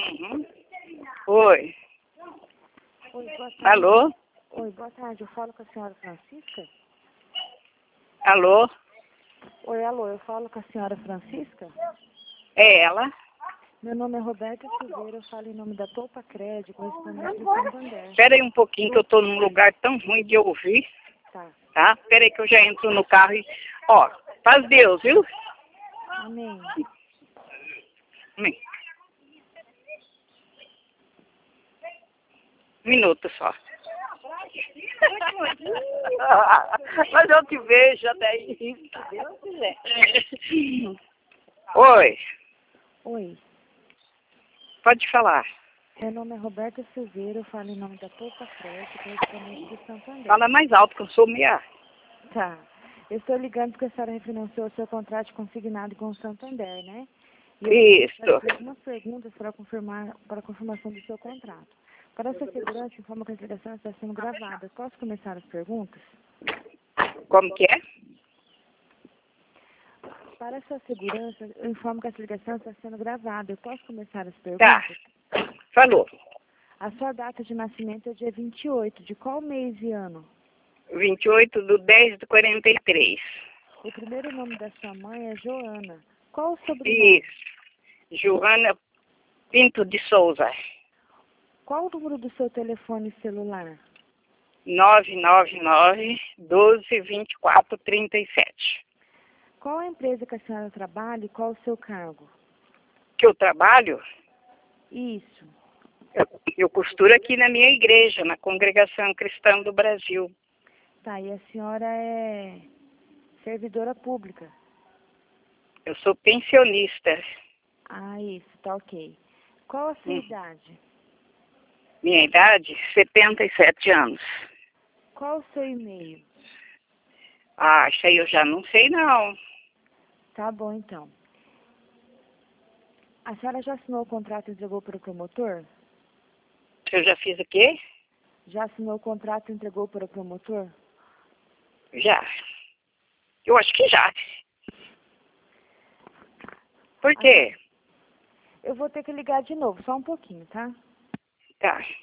Uhum. Oi. Oi, boa tarde. Alô? Oi, boa tarde. Eu falo com a senhora Francisca? Alô? Oi, alô, eu falo com a senhora Francisca? É ela? Meu nome é Roberta Silveira, eu falo em nome da Poupa Crédito, correspondente do Santander. Espera aí um pouquinho que eu tô num lugar tão ruim de ouvir, Tá. tá? Espera aí que eu já entro no carro e... Ó, faz Deus, viu? Amém. Amém. Um minuto só. Mas eu te vejo daí, se Deus quiser. Oi, Oi, pode falar. meu nome é Roberta Silveira, eu falo em nome da Poupa Crédito, correspondente do Santander. Fala mais alto que eu sou meia. Tá. Eu estou ligando porque a senhora refinanciou o seu contrato consignado com o Santander, né? E eu Isso. quero fazer algumas perguntas para a confirmação do seu contrato. Para a sua segurança, informa que a ligação está sendo gravada. Posso começar as perguntas? Como que é? Para a sua segurança, eu informo que essa ligação está sendo gravada. Eu posso começar as Tá. perguntas? Falou. A sua data de nascimento é dia 28. De qual mês e ano? 28/10/43. O primeiro nome da sua mãe é Joana. Qual o sobrenome? Isso. Joana Pinto de Souza. Qual o número do seu telefone celular? 999-12-24-37. Qual a empresa que a senhora trabalha e qual o seu cargo? Que eu trabalho, Isso. eu costuro aqui na minha igreja, na Congregação Cristã do Brasil. Tá, e a senhora é servidora pública? Eu sou pensionista. Ah, isso, tá ok. Qual a sua idade? Minha idade, 77 anos. Qual o seu e-mail? Ah, isso aí eu já não sei não. Tá bom, então. A senhora já assinou o contrato e entregou para o promotor? Eu já fiz o quê? Já assinou o contrato e entregou para o promotor? Já. Eu acho que já. Por quê? Eu vou ter que ligar de novo, só um pouquinho, tá? Tá.